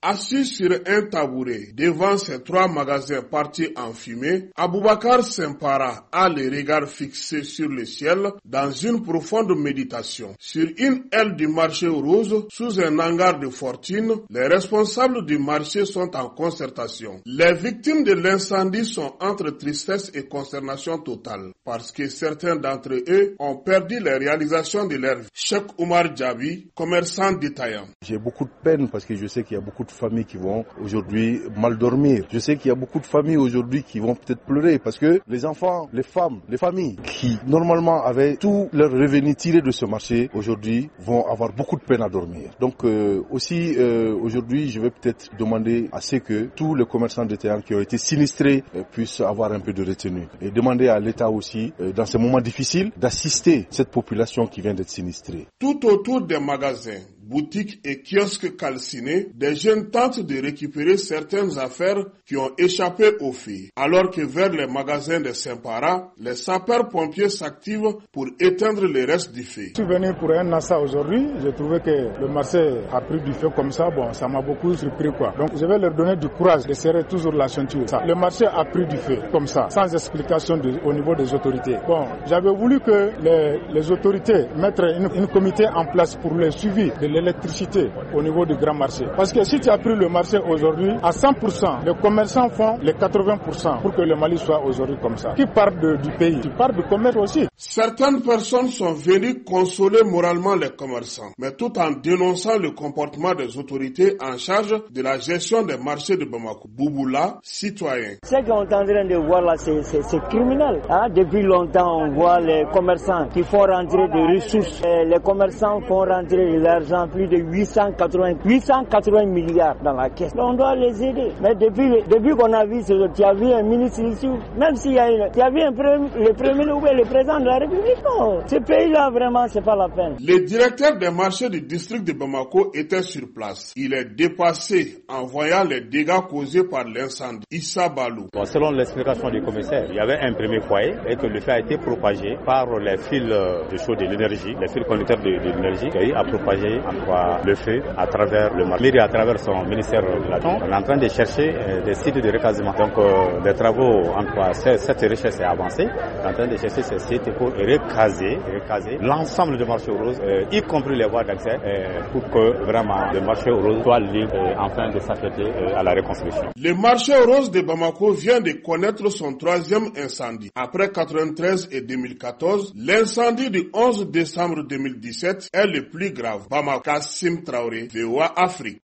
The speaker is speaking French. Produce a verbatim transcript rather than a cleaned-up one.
Assis sur un tabouret devant ses trois magasins partis en fumée, Aboubakar Sempara a le regard fixé sur le ciel dans une profonde méditation. Sur une aile du marché rose, sous un hangar de fortune, les responsables du marché sont en concertation. Les victimes de l'incendie sont entre tristesse et consternation totale parce que certains d'entre eux ont perdu les réalisations de leur vie. Cheikh Oumar Djabi, commerçant détaillant. J'ai beaucoup de peine parce que je sais qu'il y a beaucoup de familles qui vont aujourd'hui mal dormir. Je sais qu'il y a beaucoup de familles aujourd'hui qui vont peut-être pleurer parce que les enfants, les femmes, les familles qui normalement avaient tout leur revenu tiré de ce marché aujourd'hui vont avoir beaucoup de peine à dormir. Donc euh, aussi euh, aujourd'hui je vais peut-être demander à ce que tous les commerçants détaillants qui ont été sinistrés euh, puissent avoir un peu de retenue et demander à l'État aussi euh, dans ces moments difficiles d'assister cette population qui vient d'être sinistrée. Tout autour des magasins, boutiques et kiosques calcinés, des jeunes tentent de récupérer certaines affaires qui ont échappé au feu. Alors que vers les magasins de Sempara, les sapeurs-pompiers s'activent pour éteindre les restes du feu. Je suis venu pour un Nassa aujourd'hui. J'ai trouvé que le marché a pris du feu comme ça. Bon, ça m'a beaucoup surpris quoi. Donc je vais leur donner du courage de serrer toujours la ceinture. Ça. Le marché a pris du feu comme ça, sans explication de, au niveau des autorités. Bon, j'avais voulu que les, les autorités mettent une, une comité en place pour le suivi de l'électricité au niveau du grand marché. Parce que si tu as pris le marché aujourd'hui, à cent pour cent, les commerçants font les quatre-vingts pour cent pour que le Mali soit aujourd'hui comme ça. Qui part de, du pays, qui part du commerce aussi. Certaines personnes sont venues consoler moralement les commerçants, mais tout en dénonçant le comportement des autorités en charge de la gestion des marchés de Bamako. Bouboula, citoyen. Ce qu'on est en train de voir là, c'est, c'est, c'est criminel. Hein? Depuis longtemps, on voit les commerçants qui font rentrer des ressources. Et les commerçants font rentrer de l'argent, plus de huit cent quatre-vingts milliards dans la caisse. Donc on doit les aider. Mais depuis, depuis qu'on a vu, tu as vu un ministre ici, même s'il y a une, tu as vu un premier, le premier ou le président de la République, non. Ce pays-là, vraiment, c'est pas la peine. Le directeur des marchés du district de Bamako était sur place. Il est dépassé en voyant les dégâts causés par l'incendie. Issa Balou. Bon, selon l'explication du commissaire, il y avait un premier foyer et que le feu a été propagé par les fils de chaud de l'énergie, les fils conducteurs de, de l'énergie, qui a propagé en quoi le feu à travers le marché. À travers son ministère de la on est en train de chercher euh, des sites de recasement. Donc, euh, des travaux, en quoi cette recherche est avancée, on est en train de chercher ces sites pour recaser, recaser l'ensemble du marché rose, euh, y compris les voies d'accès, euh, pour que vraiment le marché rose soit libre euh, afin de s'affecter euh, à la reconstruction. Le marché rose de Bamako vient de connaître son troisième incendie. Après quatre-vingt-treize et deux mille quatorze, l'incendie du onze décembre deux mille dix-sept est le plus grave. Bamako, Kassim Traoré, V O A Afrique.